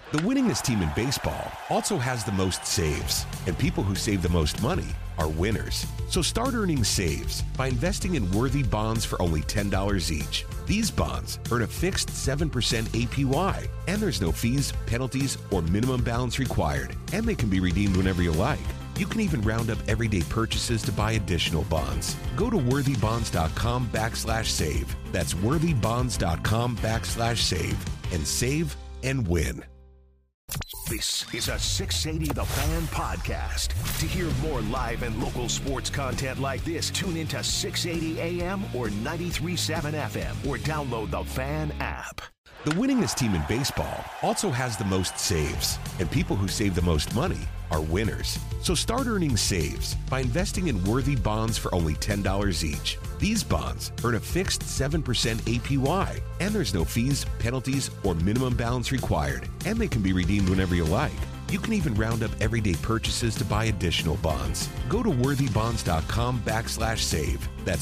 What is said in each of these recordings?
The winningest team in baseball also has the most saves, and people who save the most money are winners. So start earning saves by investing in worthy bonds for only $10 each. These bonds earn a fixed 7% APY, and there's no fees, penalties, or minimum balance required, and they can be redeemed whenever you like. You can even round up everyday purchases to buy additional bonds. Go to worthybonds.com/save. That's worthybonds.com/save and save and win. This is a 680 The Fan podcast. To hear more live and local sports content like this, tune into 680 AM or 93.7 FM or download the Fan app. The winningest team in baseball also has the most saves, and people who save the most money are winners. So start earning saves by investing in worthy bonds for only $10 each. These bonds earn a fixed 7% APY, and there's no fees, penalties, or minimum balance required, and they can be redeemed whenever you like. You can even round up everyday purchases to buy additional bonds. Go to worthybonds.com/save. That's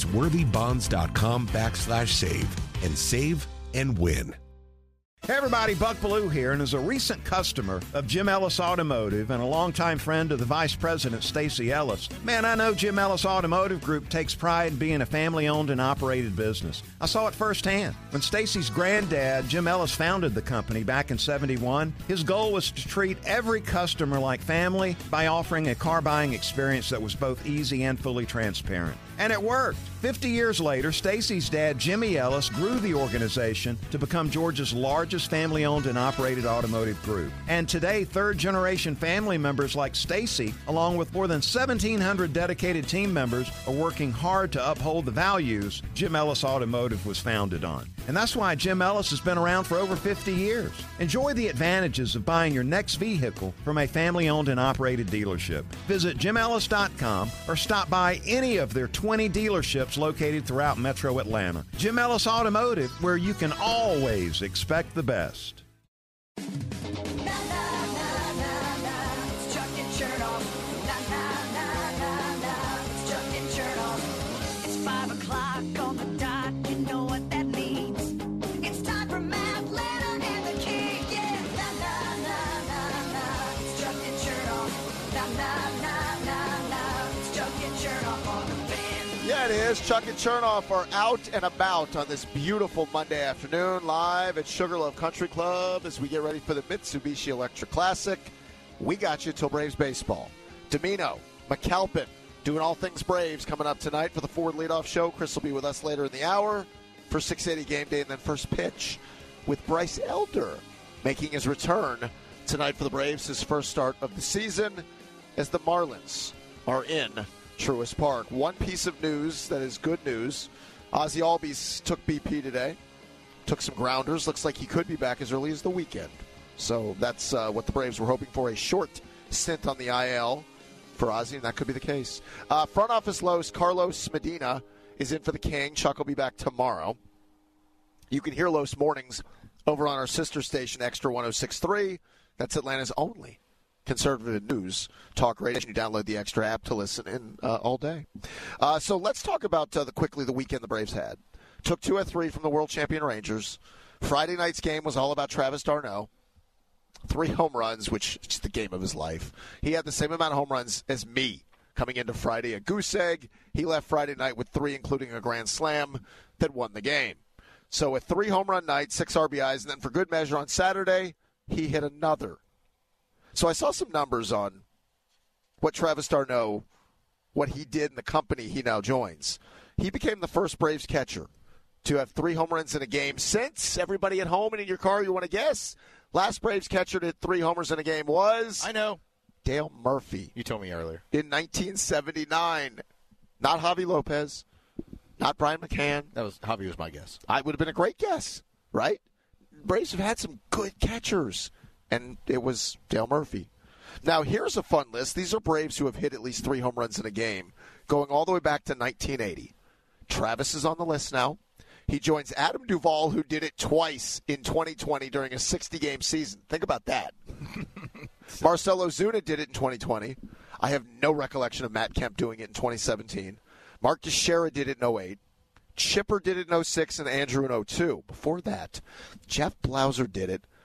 worthybonds.com/save and save and win. Hey everybody, Buck Bellew here, and as a recent customer of Jim Ellis Automotive and a longtime friend of the Vice President, Stacy Ellis, man, I know Jim Ellis Automotive Group takes pride in being a family-owned and operated business. I saw it firsthand. When Stacy's granddad, Jim Ellis, founded the company back in '71, his goal was to treat every customer like family by offering a car buying experience that was both easy and fully transparent. And it worked. 50 years later, Stacy's dad, Jimmy Ellis, grew the organization to become Georgia's largest family-owned and operated automotive group. And today, third-generation family members like Stacy, along with more than 1,700 dedicated team members, are working hard to uphold the values Jim Ellis Automotive was founded on. And that's why Jim Ellis has been around for over 50 years. Enjoy the advantages of buying your next vehicle from a family-owned and operated dealership. Visit jimellis.com or stop by any of their 20 dealerships located throughout Metro Atlanta. Jim Ellis Automotive, where you can always expect the best. It's 5 o'clock on the dot, you know what that means. It's time for Matt, Lana, and the King, yeah. It's Chuck and Chernoff. It's Chuck and Chernoff on the Fan. Yeah, it is. Chuck and Chernoff are out and about on this beautiful Monday afternoon, live at Sugarloaf Country Club as we get ready for the Mitsubishi Electric Classic. We got you till Braves baseball. Domino, McAlpin, doing all things Braves coming up tonight for the Ford Leadoff Show. Chris will be with us later in the hour for 680 Game Day and then first pitch with Bryce Elder making his return tonight for the Braves, his first start of the season as the Marlins are in Truist Park. One piece of news that is good news. Ozzie Albies took BP today, took some grounders. Looks like he could be back as early as the weekend. So that's what the Braves were hoping for, a short stint on the IL for Ozzie, and that could be the case. Front office Los, Carlos Medina is in for the King. Chuck will be back tomorrow. You can hear Los mornings over on our sister station, Extra 106.3. That's Atlanta's only conservative news talk radio. You download the Extra app to listen in all day. So let's talk about quickly the weekend the Braves had. Took 2 of 3 from the world champion Rangers. Friday night's game was all about Travis d'Arnaud. 3 home runs, which is the game of his life. He had the same amount of home runs as me coming into Friday at Goose Egg. He left Friday night with 3, including a grand slam that won the game. So a 3 home run night, 6 RBIs, and then for good measure on Saturday, he hit another. So I saw some numbers on what Travis d'Arnaud, what he did in the company he now joins. He became the first Braves catcher to have 3 home runs in a game since, everybody at home and in your car, you want to guess? Last Braves catcher to hit 3 homers in a game was... I know. Dale Murphy. You told me earlier. In 1979. Not Javi Lopez. Not Brian McCann. Javi was my guess. I would have been a great guess, right? Braves have had some good catchers, and it was Dale Murphy. Now, here's a fun list. These are Braves who have hit at least 3 home runs in a game, going all the way back to 1980. Travis is on the list now. He joins Adam Duvall, who did it twice in 2020 during a 60-game season. Think about that. Marcell Ozuna did it in 2020. I have no recollection of Matt Kemp doing it in 2017. Mark Teixeira did it in 08. Chipper did it in 06 and Andrew in 02. Before that, Jeff Blauser did it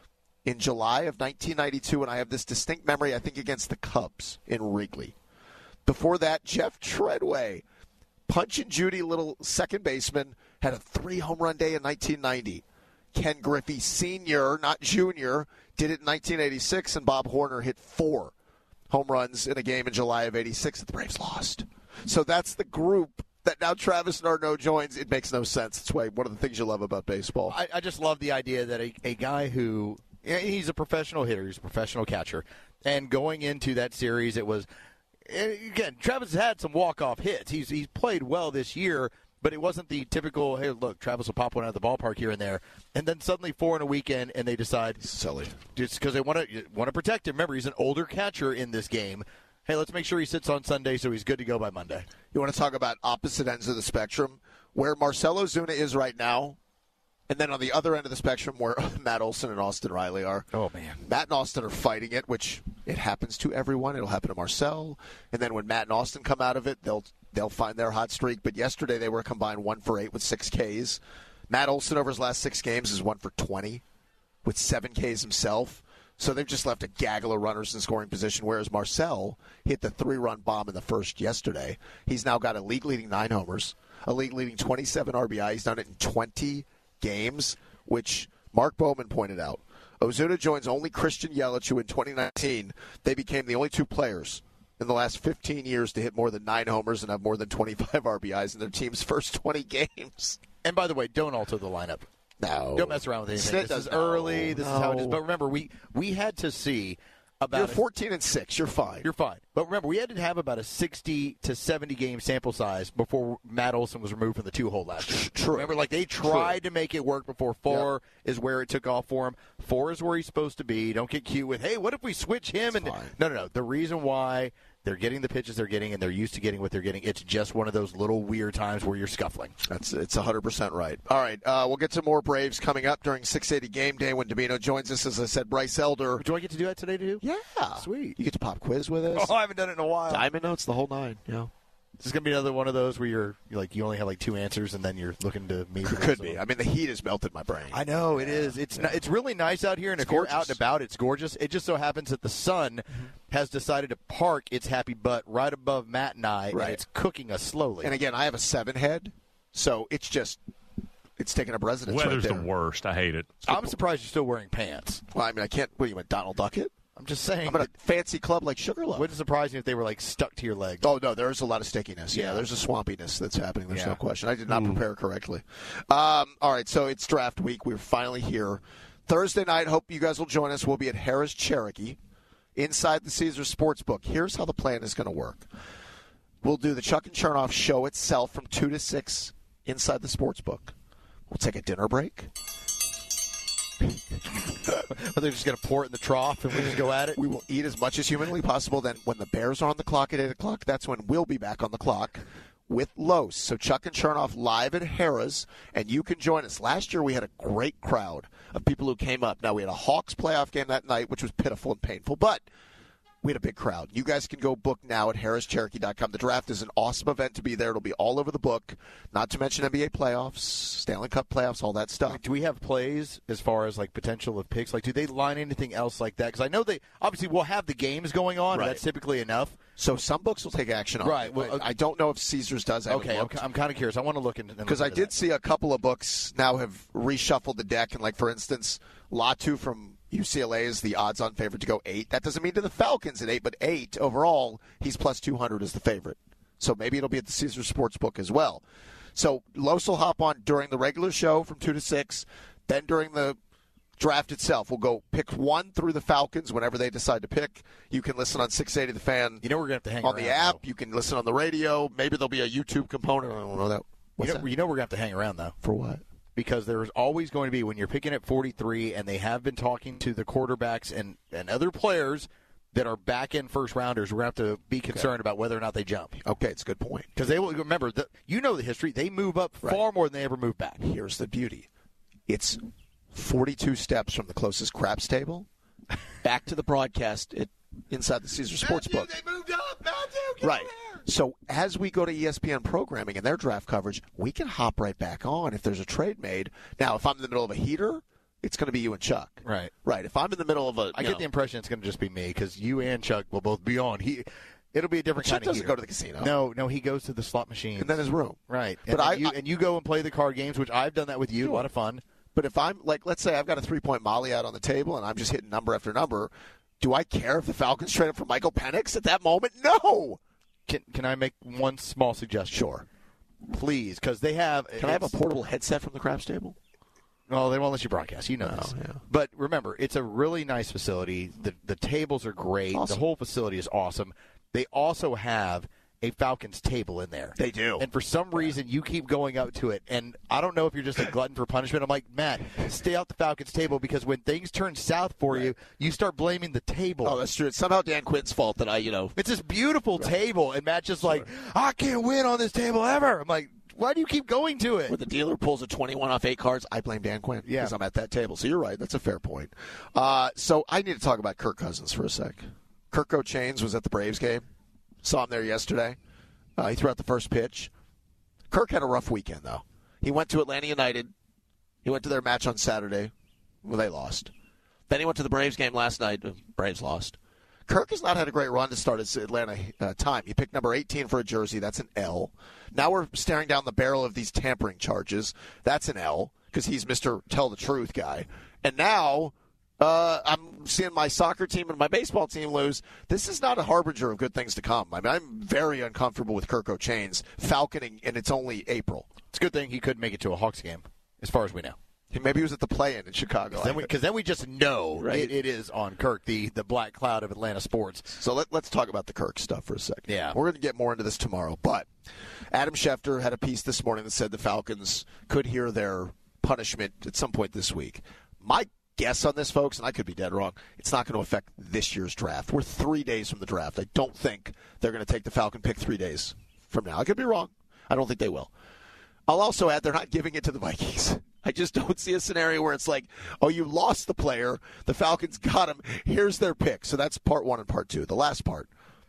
in July of 1992, and I have this distinct memory, I think, against the Cubs in Wrigley. Before that, Jeff Treadway, Punch and Judy little second baseman, had a 3-home run day in 1990. Ken Griffey Sr., not Jr., did it in 1986, and Bob Horner hit 4 home runs in a game in July of 86 that the Braves lost. So that's the group that now Travis Narno joins. It makes no sense. It's one of the things you love about baseball. I just love the idea that a guy who, he's a professional hitter, he's a professional catcher, and going into that series, it was, again, Travis has had some walk-off hits. He's played well this year, but it wasn't the typical, hey, look, Travis will pop one out of the ballpark here and there. And then suddenly 4 in a weekend, and they decide, silly, just because they want to protect him. Remember, he's an older catcher in this game. Hey, let's make sure he sits on Sunday so he's good to go by Monday. You want to talk about opposite ends of the spectrum? Where Marcell Ozuna is right now, and then on the other end of the spectrum where Matt Olson and Austin Riley are. Oh, man. Matt and Austin are fighting it, which it happens to everyone. It'll happen to Marcell. And then when Matt and Austin come out of it, they'll find their hot streak. But yesterday they were a combined 1 for 8 with 6 Ks. Matt Olson over his last 6 games is 1 for 20 with 7 Ks himself. So they've just left a gaggle of runners in scoring position, whereas Marcell hit the 3-run bomb in the first yesterday. He's now got a league-leading 9 homers, a league-leading 27 RBI. He's done it in 20 games, which Mark Bowman pointed out. Ozuna joins only Christian Yelich, who in 2019, they became the only 2 players in the last 15 years to hit more than 9 homers and have more than 25 RBIs in their team's first 20 games. And by the way, don't alter the lineup. No. Don't mess around with anything. This is early. This is how it is. But remember, we had to see about. You're 14-6. You're fine. You're fine. But remember, we had to have about a 60 to 70 game sample size before Matt Olson was removed from the 2-hole last year. True. Remember, like they tried to make it work before 4 is where it took off for him. 4 is where he's supposed to be. Don't get cute with, hey, what if we switch him? It's and fine. No. The reason why they're getting the pitches they're getting, and they're used to getting what they're getting. It's just one of those little weird times where you're scuffling. It's 100% right. All right, we'll get to more Braves coming up during 680 Game Day when Domino joins us. As I said, Bryce Elder. Do I get to do that today, too? Yeah. Sweet. You get to pop quiz with us. Oh, I haven't done it in a while. Diamond Notes, the whole 9. Yeah. This is going to be another one of those where you're like you only have like 2 answers, and then you're looking to me. Could be. I mean, the heat has melted my brain. I know it is. It's it's really nice out here, and if you're out and about, it's gorgeous. It just so happens that the sun has decided to park its happy butt right above Matt and I, Right. and it's cooking us slowly. And again, I have a 7 head, so it's taking up residence Weather's right there. the worst. I hate it. I'm surprised you're still wearing pants. Well, I mean, I can't. What, you want Donald Duckett? I'm just saying. I'm at a fancy club like Sugarloaf. Wouldn't surprise me if they were like stuck to your legs. Oh, no, there's a lot of stickiness. Yeah, there's a swampiness that's happening. There's no question. I did not prepare correctly. All right, so it's draft week. We're finally here. Thursday night, hope you guys will join us. We'll be at Harrah's Cherokee inside the Caesars Sportsbook. Here's how the plan is going to work. We'll do the Chuck and Chernoff show itself from 2 to 6 inside the Sportsbook. We'll take a dinner break. They're just going to pour it in the trough and we just go at it? We will eat as much as humanly possible. Then when the Bears are on the clock at 8 o'clock, that's when we'll be back on the clock with Los. So Chuck and Chernoff live at Harrah's, and you can join us. Last year we had a great crowd of people who came up. Now we had a Hawks playoff game that night, which was pitiful and painful, but we had a big crowd. You guys can go book now at harrischcherokee.com. The draft is an awesome event to be there. It'll be all over the book, not to mention NBA playoffs, Stanley Cup playoffs, all that stuff. Do we have plays as far as like potential of picks? Like, do they line anything else like that? Because I know they obviously will have the games going on. Right. And that's typically enough. So some books will take action on Right. it. Well, I don't know if Caesars does. Okay, I'm kind of curious. I want to look into because I did see a couple of books now have reshuffled the deck, and like for instance, Latu from UCLA is the odds-on favorite to go 8. That doesn't mean to the Falcons at 8, but 8 overall, he's plus 200 as the favorite. So maybe it'll be at the Caesars Sportsbook as well. So Los will hop on during the regular show from 2 to 6. Then during the draft itself, we'll go pick 1 through the Falcons whenever they decide to pick. You can listen on 680 The Fan. You know we're going to have to hang on around, the app. though. You can listen on the radio. Maybe there'll be a YouTube component. I don't know that. What's that? You know we're going to have to hang around, though. For what? Because there's always going to be, when you're picking at 43, and they have been talking to the quarterbacks and other players that are back-end first-rounders, we're going to have to be concerned about whether or not they jump. Okay, it's a good point. Because they will remember, you know the history. They move up far more than they ever move back. Here's the beauty. It's 42 steps from the closest craps table back to the broadcast inside the Caesars Sportsbook. They moved up, Matthew, right. So as we go to ESPN programming and their draft coverage, we can hop right back on if there's a trade made. Now, if I'm in the middle of a heater, it's going to be you and Chuck. Right. Right. If I'm in the middle of I get the impression it's going to just be me because you and Chuck will both be on. It'll be a different Chuck kind of doesn't go to the casino. No, he goes to the slot machine. And then his room. Right. But and you go and play the card games, which I've done that with you. Sure. A lot of fun. But if I'm, like, let's say I've got a 3-point Molly out on the table and I'm just hitting number after number, do I care if the Falcons trade up for Michael Penix at that moment? No! Can I make one small suggestion? Sure. Please, because they have... Can I have a portable headset from the craps table? Well, they won't let you broadcast. You know this. Yeah. But remember, it's a really nice facility. The tables are great. Awesome. The whole facility is awesome. They also have a Falcons table in there. They do. And for some reason, you keep going up to it. And I don't know if you're just a glutton for punishment. I'm like, Matt, stay out the Falcons table because when things turn south for you, you start blaming the table. Oh, that's true. It's somehow Dan Quinn's fault that It's this beautiful table. And Matt's just like, I can't win on this table ever. I'm like, why do you keep going to it? When the dealer pulls a 21 off 8 cards, I blame Dan Quinn because I'm at that table. So you're right. That's a fair point. So I need to talk about Kirk Cousins for a sec. Kirk Chains was at the Braves game. Saw him there yesterday. He threw out the first pitch. Kirk had a rough weekend, though. He went to Atlanta United. He went to their match on Saturday. Well, they lost. Then he went to the Braves game last night. Braves lost. Kirk has not had a great run to start his Atlanta time. He picked number 18 for a jersey. That's an L. Now we're staring down the barrel of these tampering charges. That's an L because he's Mr. Tell the Truth guy. And now I'm seeing my soccer team and my baseball team lose. This is not a harbinger of good things to come. I mean, I'm very uncomfortable with Kirk Chains falconing, and it's only April. It's a good thing he couldn't make it to a Hawks game, as far as we know. Maybe he was at the play-in in Chicago. Because then we just know it is on Kirk, the black cloud of Atlanta sports. So let's talk about the Kirk stuff for a second. Yeah. We're going to get more into this tomorrow. But Adam Schefter had a piece this morning that said the Falcons could hear their punishment at some point this week. My guess on this, folks, and I could be dead wrong, it's not going to affect this year's draft. We're 3 days from the draft. I don't think they're going to take the Falcon pick 3 days from now. I could be wrong. I don't think they will. I'll also add they're not giving it to the Vikings. I just don't see a scenario where it's like, oh, you lost the player, the Falcons got him, here's their pick. So that's part one and part two. The last part,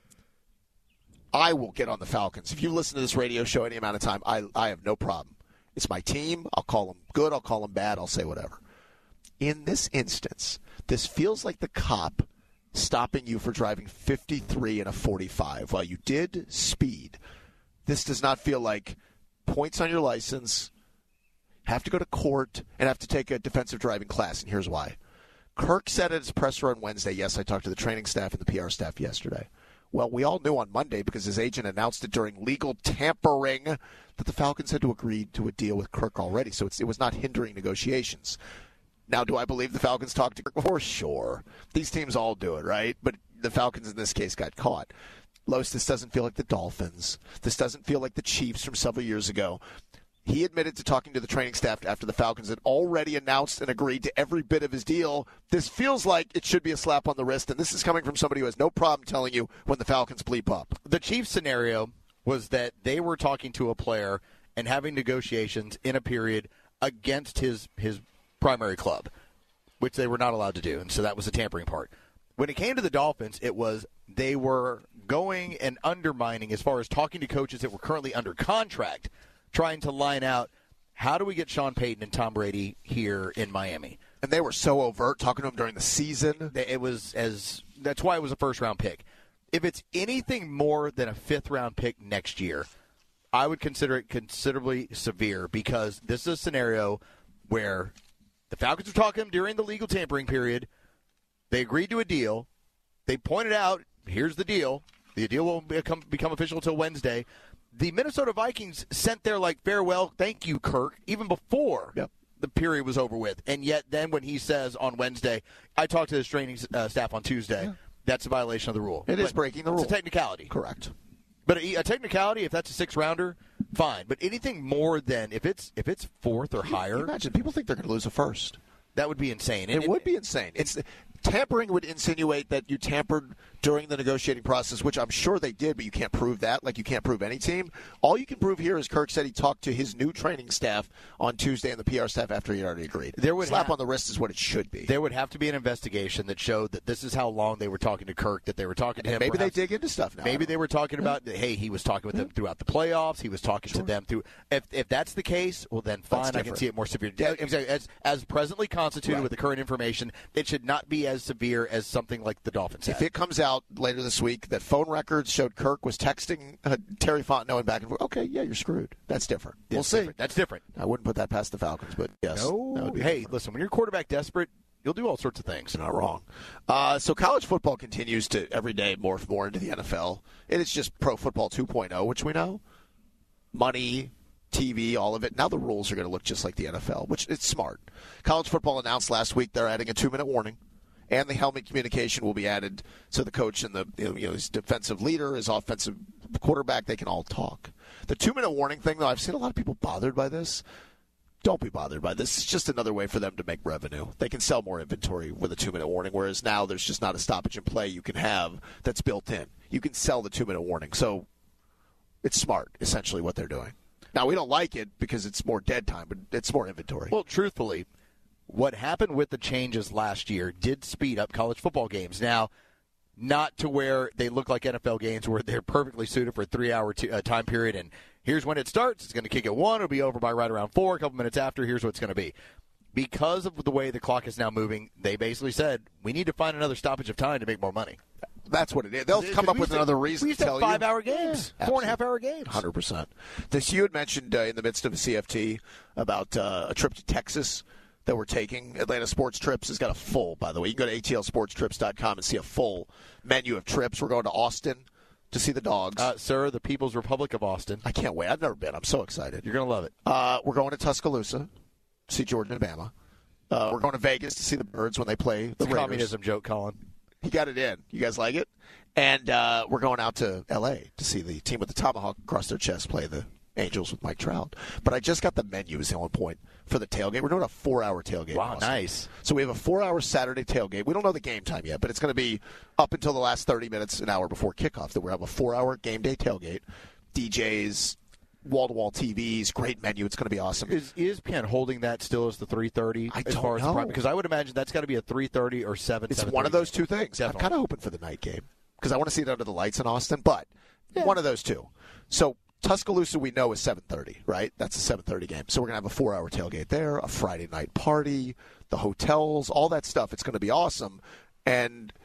I will get on the Falcons. If you listen to this radio show any amount of time, I have no problem. It's my team. I'll call them good. I'll call them bad. I'll say whatever. In this instance, this feels like the cop stopping you for driving 53 in a 45. While you did speed, this does not feel like points on your license, have to go to court, and have to take a defensive driving class, and here's why. Kirk said at his presser on Wednesday, yes, I talked to the training staff and the PR staff yesterday. Well, we all knew on Monday because his agent announced it during legal tampering that the Falcons had to agree to a deal with Kirk already, so it was not hindering negotiations. Now, do I believe the Falcons talked to Kirk before? Sure. These teams all do it, right? But the Falcons in this case got caught. Los, this doesn't feel like the Dolphins. This doesn't feel like the Chiefs from several years ago. He admitted to talking to the training staff after the Falcons had already announced and agreed to every bit of his deal. This feels like it should be a slap on the wrist, and this is coming from somebody who has no problem telling you when the Falcons bleep up. The Chiefs scenario was that they were talking to a player and having negotiations in a period against his primary club, which they were not allowed to do, and so that was the tampering part. When it came to the Dolphins, it was they were going and undermining as far as talking to coaches that were currently under contract, trying to line out how do we get Sean Payton and Tom Brady here in Miami. And they were so overt talking to him during the season. That's why it was a first-round pick. If it's anything more than a fifth-round pick next year, I would consider it considerably severe because this is a scenario where the Falcons were talking during the legal tampering period. They agreed to a deal. They pointed out, here's the deal. The deal won't become official until Wednesday. The Minnesota Vikings sent their, farewell, thank you, Kirk, even before the period was over with. And yet then when he says on Wednesday, I talked to his training staff on Tuesday, that's a violation of the rule. It is breaking the rule. It's a technicality. Correct. But a technicality, if that's a six-rounder, fine. But anything more than, if it's fourth or higher. Imagine, people think they're going to lose a first. That would be insane. It would be insane. tampering would insinuate that you tampered during the negotiating process, which I'm sure they did, but you can't prove that. Like you can't prove any team. All you can prove here is Kirk said he talked to his new training staff on Tuesday and the PR staff after he already agreed. Slap on the wrist is what it should be. There would have to be an investigation that showed that this is how long they were talking to Kirk, that they were talking to him. Maybe they dig into stuff now. Maybe they were talking about, hey, he was talking with them throughout the playoffs. He was talking to them through. If that's the case, well, then fine, I can see it more severe. As presently constituted with the current information, it should not be as severe as something like the Dolphins had. If it comes out later this week that phone records showed Kirk was texting Terry Fontenot and back and forth, okay, yeah, you're screwed. That's different. We'll see. That's different. I wouldn't put that past the Falcons, but yes. No. Hey, different. Listen, when you're quarterback desperate, you'll do all sorts of things. You're not wrong. So college football continues to every day morph more into the NFL. It is just pro football 2.0, which we know. Money, TV, all of it. Now the rules are going to look just like the NFL, which it's smart. College football announced last week they're adding a 2-minute warning, and the helmet communication will be added so the coach and the his defensive leader, his offensive quarterback, they can all talk. The 2-minute warning thing, though, I've seen a lot of people bothered by this. Don't be bothered by this. It's just another way for them to make revenue. They can sell more inventory with a 2-minute warning, whereas now there's just not a stoppage in play you can have that's built in. You can sell the 2-minute warning. So it's smart, essentially, what they're doing. Now, we don't like it because it's more dead time, but it's more inventory. Well, truthfully, what happened with the changes last year did speed up college football games. Now, not to where they look like NFL games where they're perfectly suited for a 3-hour time period, and here's when it starts. It's going to kick at 1. It'll be over by right around 4. A couple minutes after, here's what it's going to be. Because of the way the clock is now moving, they basically said, we need to find another stoppage of time to make more money. That's what it is. They'll come up with another reason to tell you. 5-hour games, 4.5-hour games. 100%. This you had mentioned in the midst of a CFT about a trip to Texas that we're taking. Atlanta Sports Trips has got a full, by the way. You can go to atlsportstrips.com and see a full menu of trips. We're going to Austin to see the dogs. Sir, the People's Republic of Austin. I can't wait. I've never been. I'm so excited. You're going to love it. We're going to Tuscaloosa to see Georgia and Bama. We're going to Vegas to see the Birds when they play the Raiders. Communism joke, Colin. He got it in. You guys like it? And we're going out to L.A. to see the team with the tomahawk across their chest play the Angels with Mike Trout. But I just got the menu is the only point for the tailgate. We're doing a 4-hour tailgate. Wow, nice. So we have a 4-hour Saturday tailgate. We don't know the game time yet, but it's going to be up until the last 30 minutes, an hour before kickoff, that we'll have a 4-hour game day tailgate. DJs, wall-to-wall TVs, great menu. It's going to be awesome. Is ESPN holding that still as the 3:30? I don't know. Because I would imagine that's got to be a 3:30 or 7. It's one of those two things. Definitely. I'm kind of hoping for the night game because I want to see it under the lights in Austin, but one of those two. So Tuscaloosa we know is 7:30, right? That's a 7:30 game. So we're going to have a 4-hour tailgate there, a Friday night party, the hotels, all that stuff. It's going to be awesome. And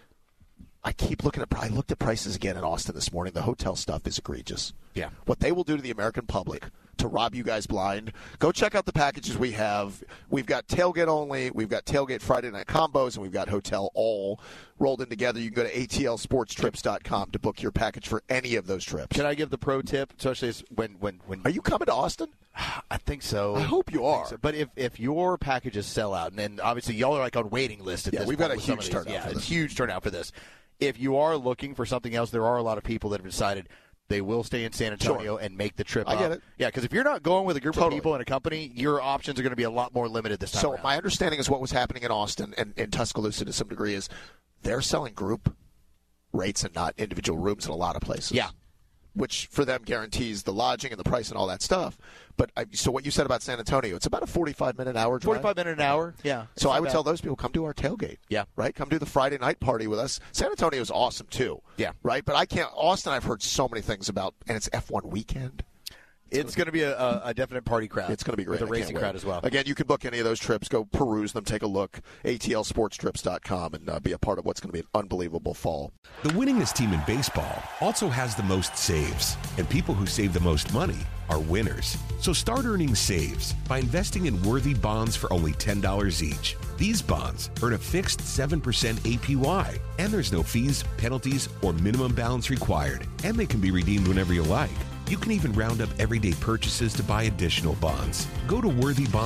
I keep looking at – I looked at prices again in Austin this morning. The hotel stuff is egregious. Yeah. What they will do to the American public to rob you guys blind. Go check out the packages we have. We've got tailgate only. We've got tailgate Friday night combos, and we've got hotel all rolled in together. You can go to atlsportstrips.com to book your package for any of those trips. Can I give the pro tip, especially when Are you coming to Austin? I think so. I hope you are. So. But if your packages sell out, and then obviously y'all are like on waiting list at this we've point got a with some huge of these. turnout Yeah, for this. a huge turnout for this. If you are looking for something else, there are a lot of people that have decided they will stay in San Antonio and make the trip I up. get it. Yeah, because if you're not going with a group of people in a company, your options are going to be a lot more limited this time So around. my understanding is what was happening in Austin and in Tuscaloosa to some degree is they're selling group rates and not individual rooms in a lot of places. Yeah. Which for them guarantees the lodging and the price and all that stuff. But so what you said about San Antonio, it's about a 45-minute hour drive. 45-minute an hour, yeah. So I would tell those people, come do our tailgate. Yeah. Right? Come do the Friday night party with us. San Antonio is awesome, too. Yeah. Right? But I can't – Austin I've heard so many things about, and it's F1 weekend. It's going to be a definite party crowd. It's going to be great. With a racing crowd as well. Again, you can book any of those trips. Go peruse them, take a look. ATLsportstrips.com and be a part of what's going to be an unbelievable fall. The winningest team in baseball also has the most saves, and people who save the most money are winners. So start earning saves by investing in worthy bonds for only $10 each. These bonds earn a fixed 7% APY, and there's no fees, penalties, or minimum balance required, and they can be redeemed whenever you like. You can even round up everyday purchases to buy additional bonds. Go to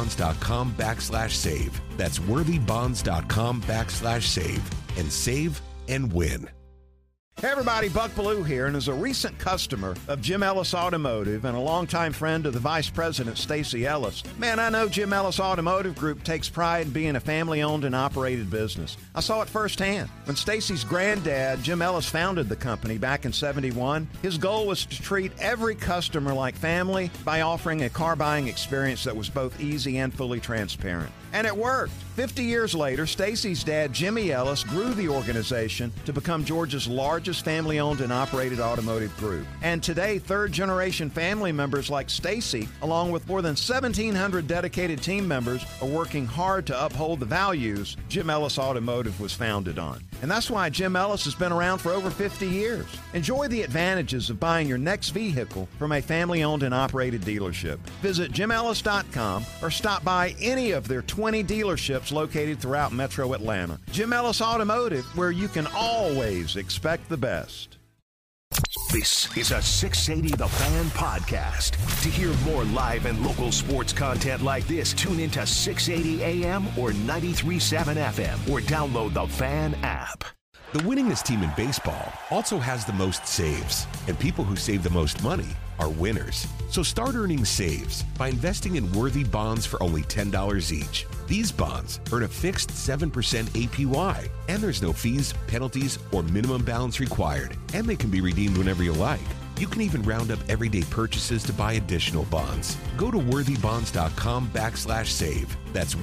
worthybonds.com/save. That's worthybonds.com/save and save and win. Hey everybody, Buck Bellew here, and as a recent customer of Jim Ellis Automotive and a longtime friend of the Vice President, Stacey Ellis, man, I know Jim Ellis Automotive Group takes pride in being a family-owned and operated business. I saw it firsthand. When Stacey's granddad, Jim Ellis, founded the company back in '71, his goal was to treat every customer like family by offering a car buying experience that was both easy and fully transparent. And it worked. 50 years later, Stacey's dad, Jimmy Ellis, grew the organization to become Georgia's largest family-owned and operated automotive group. And today, third-generation family members like Stacey, along with more than 1,700 dedicated team members, are working hard to uphold the values Jim Ellis Automotive was founded on. And that's why Jim Ellis has been around for over 50 years. Enjoy the advantages of buying your next vehicle from a family-owned and operated dealership. Visit JimEllis.com or stop by any of their 20 dealerships located throughout Metro Atlanta. Jim Ellis Automotive, where you can always expect the best. This is a 680 The Fan podcast. To hear more live and local sports content like this, tune into 680 AM or 93.7 FM or download the Fan app. The winningest team in baseball also has the most saves, and people who save the most money are winners. So start earning saves by investing in worthy bonds for only $10 each. These bonds earn a fixed 7% APY, and there's no fees, penalties, or minimum balance required, and they can be redeemed whenever you like. You can even round up everyday purchases to buy additional bonds. Go to worthybonds.com/save. That's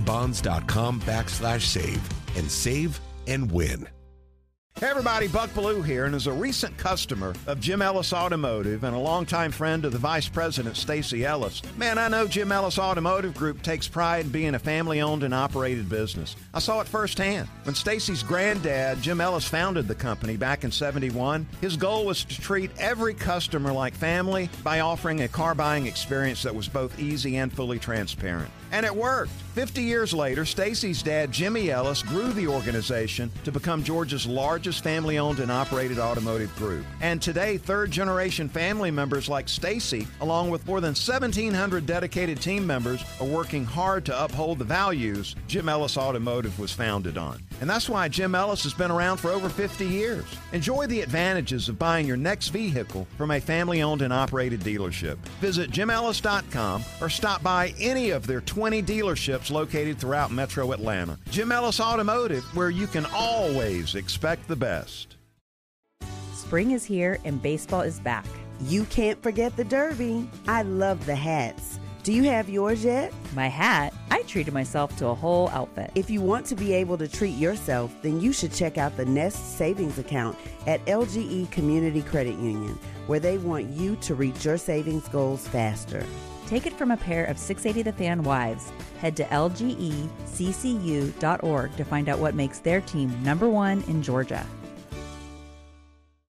worthybonds.com/save and save and win. Hey everybody, Buck Bellew here, and as a recent customer of Jim Ellis Automotive and a longtime friend of the Vice President, Stacey Ellis, man, I know Jim Ellis Automotive Group takes pride in being a family-owned and operated business. I saw it firsthand. When Stacey's granddad, Jim Ellis, founded the company back in '71, his goal was to treat every customer like family by offering a car buying experience that was both easy and fully transparent. And it worked. 50 years later, Stacey's dad, Jimmy Ellis, grew the organization to become Georgia's largest family-owned and operated automotive group. And today, third-generation family members like Stacey, along with more than 1,700 dedicated team members, are working hard to uphold the values Jim Ellis Automotive was founded on. And that's why Jim Ellis has been around for over 50 years. Enjoy the advantages of buying your next vehicle from a family-owned and operated dealership. Visit JimEllis.com or stop by any of their 20 dealerships located throughout Metro Atlanta. Jim Ellis Automotive, where you can always expect the best. Spring is here and baseball is back. You can't forget the Derby. I love the hats. Do you have yours yet? My hat? I treated myself to a whole outfit. If you want to be able to treat yourself, then you should check out the Nest Savings Account at LGE Community Credit Union, where they want you to reach your savings goals faster. Take it from a pair of 680 The Fan wives. Head to lgeccu.org to find out what makes their team #1 in Georgia.